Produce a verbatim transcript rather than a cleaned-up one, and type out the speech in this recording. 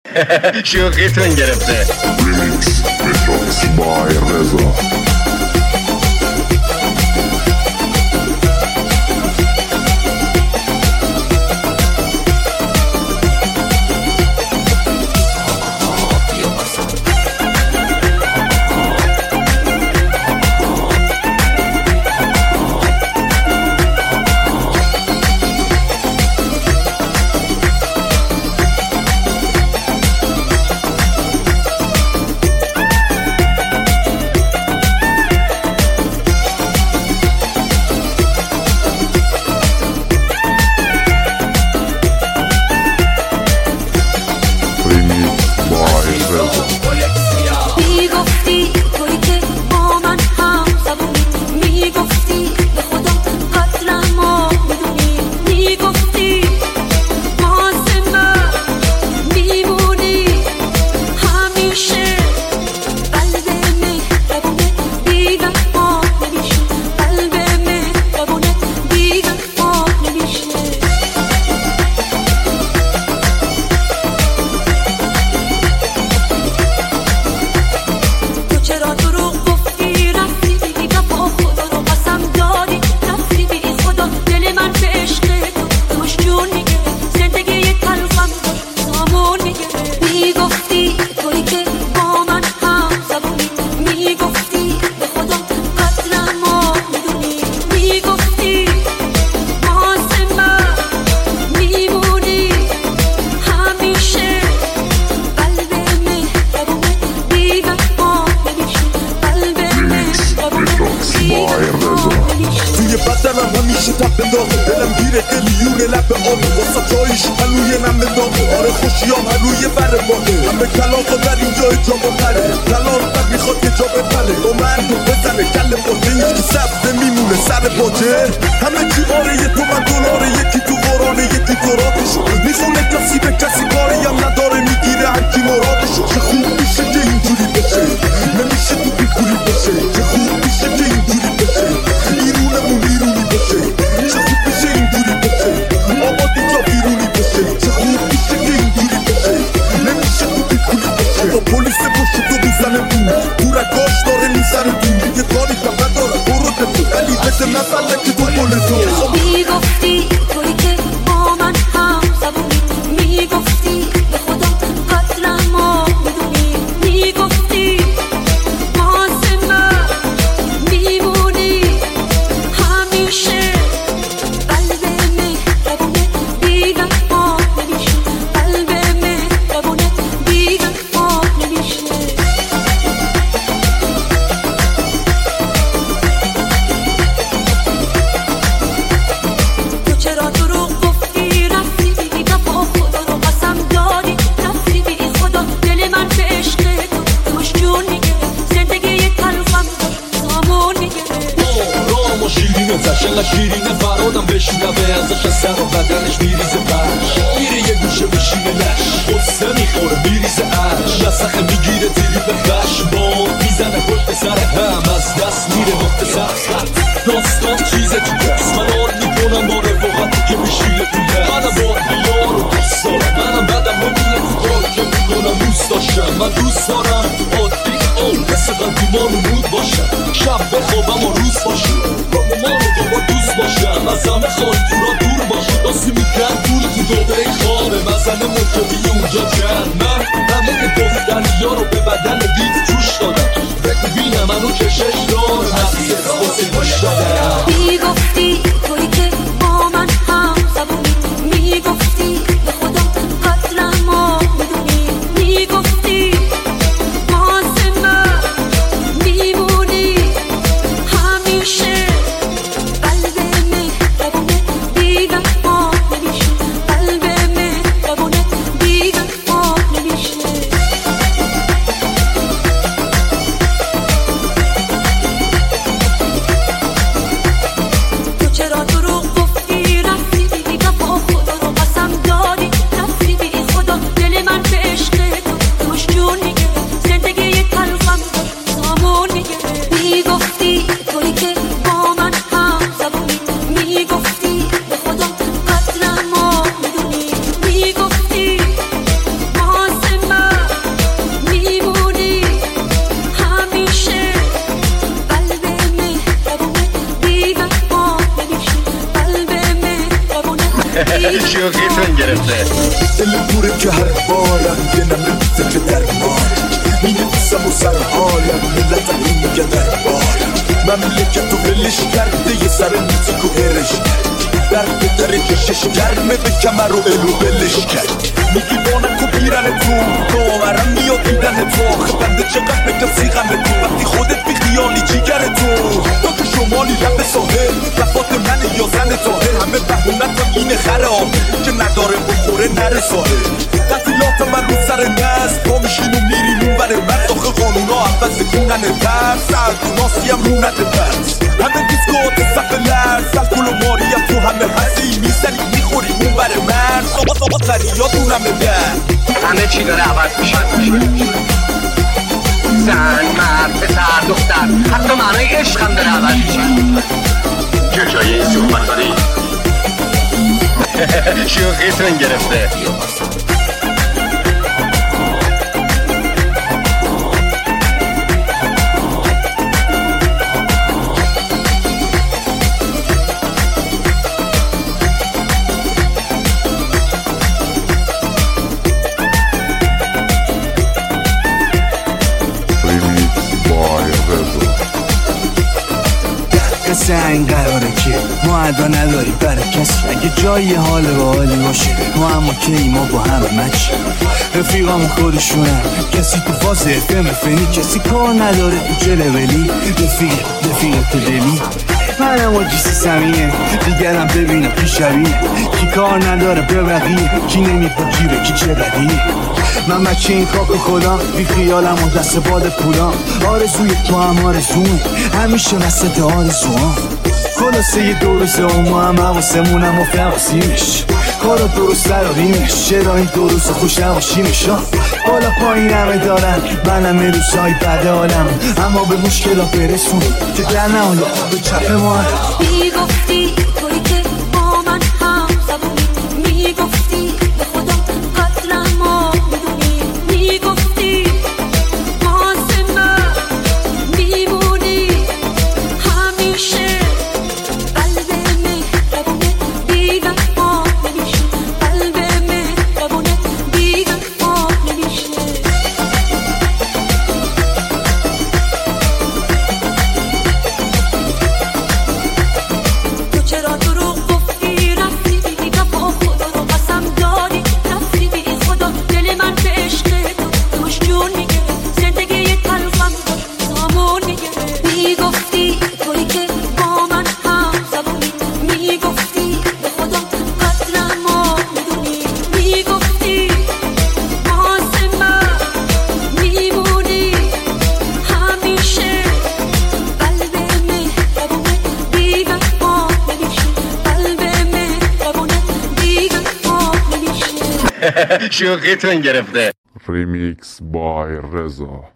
شوخیتون گرفته. ریمیکس متروکس بای رضا. توی بدنم همیشه تب بنداغ دلم گیره قلیون لب آب واسه جایش هلوی نم بنداغ آره خوشیام هلوی بر باقه همه کلاقا در اینجای جا بپره کلار بد میخواد یه جا بپره با من رو بزنه کل باجه هیچ که سبزه میمونه سر باجه همه چی آره یه تو من دلاره یکی تو قرانه یکی تو راتشو میخونه کسی به کسی کاری هم نداره میگیره هرکی مرادشو چه خوب میشه که اینجوری بشه نمیشه تو بیکوری بشه چه خوب میشه که اینجوری بشه ایرونمون ایرونی بشه چه خوب میشه اینجوری بشه آبادی جا بیرونی بشه چه خوب میشه که اینجوری بشه نمیشه تو بیکوری بشه با پلیس پشت تو میزنه دور دورکاش داره میزنه دور یه کاری فقط داره برو دفو ولی بده مثلا که تو پل تو میگفتی توی که با من هم زبونی میگفتی به خدا قدرمو میدونی میگفتی واسه من میمونی همیشه قلب مهربونه دیگه ما نمیشه قلب مهربونه دیگه ما نمیشه تو چرا دروغ گفتی رفتی بی وفا خدا رو قسم دادی رفتی بی خدا دل من به عشق تو توش جون میگه زندگی تلخم سامون میگه رام و شیرینه تشنه شیرینه فرادم بشنوه ازش از سر و بدنش میریزه برش میره یه گوشه بشینه لش قصه میخوره میریزه عرش نسخه میگیره تیری به خش باد میزنه پشت سر هم از دست میره وقت سر خط داستان چیزه تو دست من آر میکنم با رفاقتی که میشیله تو دست منم با بیار و دوست دارم منم بدم همینه تو کار که میکنم دوست داشتم من دوست دارم عادی اون مثل قلبی ما رو مود باشم شب بخوابم و روز باشم با ما رو با دوست باشم از همه خواهی تو را دور باشم داستی میکن دور تو دوبه خوابه مزنه مکبی اونجا جن من شوقیتون گرفته. دل پوره که هر بارم یه نمه فکر درمان مینویسم و سر حالم ملت این میگه دربارم مملکت رو ولش کرده یه سر موزیک و هرش در پدر کشش گرمه به کمر و الو بلش کرد میگی بانک و بیرن تو داورم میاد دیدن تو آخه بنده چقدر بکسی غم تو وقتی خودت بی خیالی جیگر تو تو که شمالی لب ساحل رفات من یا زن تاهر همه بهونت هم اینه خره که نداره بخوره نره ساحل قتیلات من رو سر نست پا میشین و میرین اون بره مرد آخه قانونا عوض کنن ترس سردوناسی هم رو نده پرس همه دیسکات سقف لرز الکل و ماری هم تو همه هستی میزنی میخوری اون بره مرد آقا آقا قریاتون همه در همه چی داره عوض میشه. زن، مرد، پسر، دختر، حتی معنای عشق هم داره عوض میشه. چه جایی این صحبت داری؟ شوقیتون گرفته. قصه این قراره که ما ادا نداریم برای کسی اگه جایی حال با حالی باشه ما اما کی ما با همه مچ رفیقامون خودشونن کسی تو فاز افم فنی کسی کار نداره تو جلولی رفیق رفیق تو دلی منم و جیسی سمینه دیگرم ببینم کی شبیه کی کار نداره به بقیه کی نمید با جیبه کی چه بدیه من بچه این خاک خدا بی خیالم و دست باد پولام آرزوی تو هم آرزومه همیشه وسط آرزوام خلاصه یه دو روزه و ما هم حواسمونم و فواسیمش کارا درست دراریمش چرا این دو روز خوش نباشیمش بالا پایین همه دارن منم یه روزهای بده حالم اما به مشکلات برسون که در نهایت به چپ ما میگفتی توی که با من هم زبونی میگفتی به خدا قدرم ما بدونی میگفتی واسه من میمونی همیشه قلب مهربونه بی‌وفا نمیشه قلب مهربونه بی‌وفا نمیشه تو چرا دروغ گفتی رفتی بی وفا خدا رو قسم دادی رفتی بی خدا دل من به عشق تو توش جون میگه زندگی تلخم داشت سامون میگه میگفتی توی که با من هم زبونی میگفتی به خدا قدرم ما میدونی میگفتی واسه من میمونی همیشه قلب مهربونه بی‌وفا نمیشه قلب مهربونه بی‌وفا نمیشه شوقیتون گرفته. Remix by Reza.